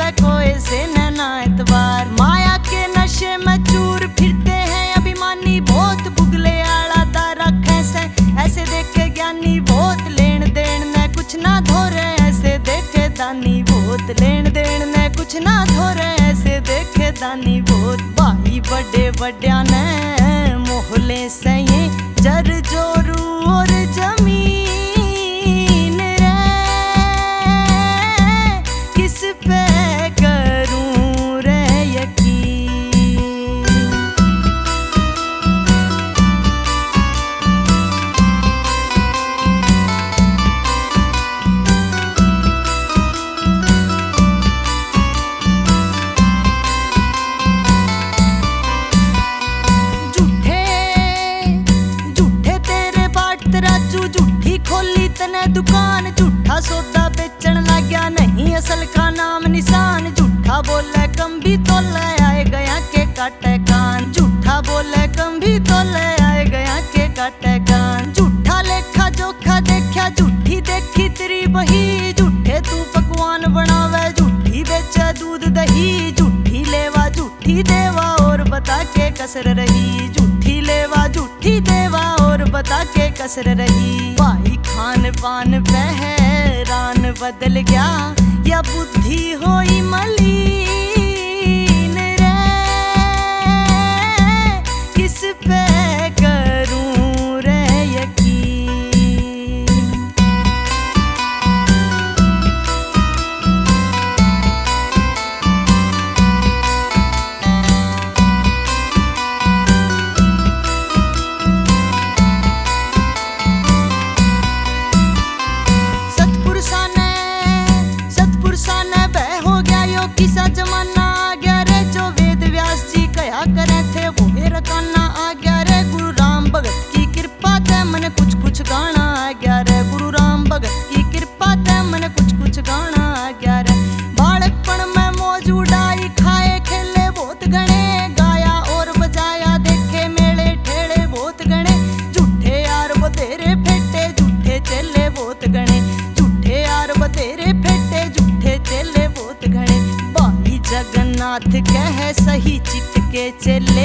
कोई से नैना एतबार। माया के नशे में चूर फिरते हैं अभिमानी, बहुत बुगले आला दा रखे से ऐसे देखे ज्ञानी। बहुत लेन देन ने कुछ ना धोरे ऐसे देखे दानी, बहुत लेन देन ने कुछ ना धोरे ऐसे देखे दानी। बहुत भाई बड़े बड़िया ने मोहले से ये जर जोरू और जमीन रे, किस पे करूं रे यकीन। झूठी खोली तने दुकान, झूठा सौदा बेचन लग गया नहीं असल का नाम निशान। झूठा बोले कम भी तो ले आए गया के काटे कान, झूठा बोले कम भी तो ले आए गया के काटे कान। झूठा लेखा जोखा देखा झूठी देखी तेरी बही, झूठे तू पकवान बनावे झूठी बेचे दूध दही। झूठी लेवा झूठी देवा और बता के कसर रही, झूठी लेवा झूठी देवा और बता के कसर रही। भाई खान पान पहरान बदल गया या बुद्धि होई मलीन रे, किस पे करूं रे यकीन। किसा जमाना आ गया रे जो वेद व्यास जी कहा करे थे वो मेरा काना आ गया रे। गुरु राम भगत की कृपा ते मन कुछ कुछ गाना आ गया रे, गुरु राम भगत की कृपा ते मन कुछ कुछ गाना आ गया रे। बालकपन में मौज उड़ाई खाए खेले बहुत गणे, गाया और बजाया देखे मेले ठेले बहुत गणे। झूठे यार बतेरे फेटे झूठे चेले बहुत गणे, झूठे यार बतेरे फेटे झूठे चेले बहुत गणे। जगन्नाथ कह सही चित के चले